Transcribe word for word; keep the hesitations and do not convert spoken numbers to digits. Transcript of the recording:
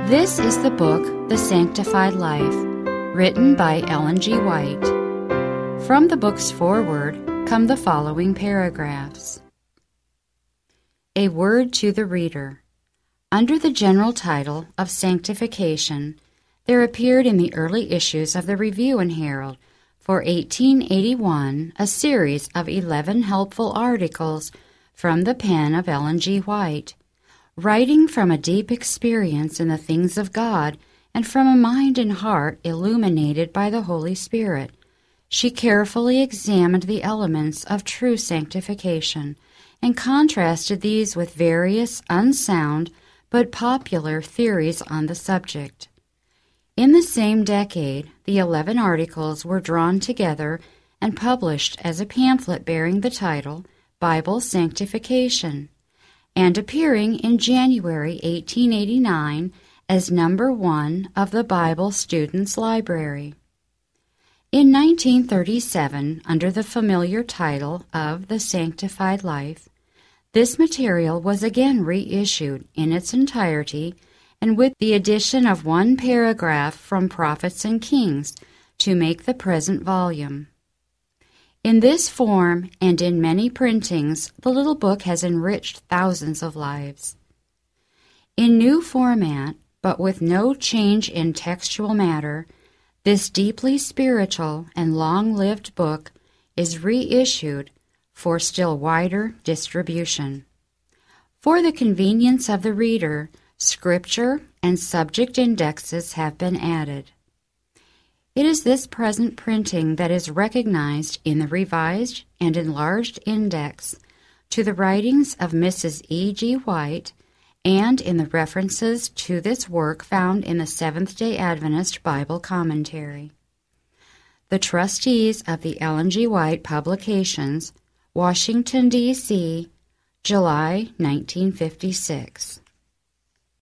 This is the book, The Sanctified Life, written by Ellen G. White. From the book's foreword come the following paragraphs. A word to the reader. Under the general title of Sanctification, there appeared in the early issues of the Review and Herald for eighteen eighty-one a series of eleven helpful articles from the pen of Ellen G. White. Writing from a deep experience in the things of God and from a mind and heart illuminated by the Holy Spirit, she carefully examined the elements of true sanctification and contrasted these with various unsound but popular theories on the subject. In the same decade, the eleven articles were drawn together and published as a pamphlet bearing the title Bible Sanctification, and appearing in January eighteen eighty-nine as number one of the Bible Student's Library. In nineteen thirty-seven, under the familiar title of The Sanctified Life, this material was again reissued in its entirety and with the addition of one paragraph from Prophets and Kings to make the present volume. In this form and in many printings, the little book has enriched thousands of lives. In new format, but with no change in textual matter, this deeply spiritual and long-lived book is reissued for still wider distribution. For the convenience of the reader, scripture and subject indexes have been added. It is this present printing that is recognized in the revised and enlarged index to the writings of Missus E G. White and in the references to this work found in the Seventh-day Adventist Bible Commentary. The trustees of the Ellen G. White Publications, Washington, D C, July nineteen fifty-six.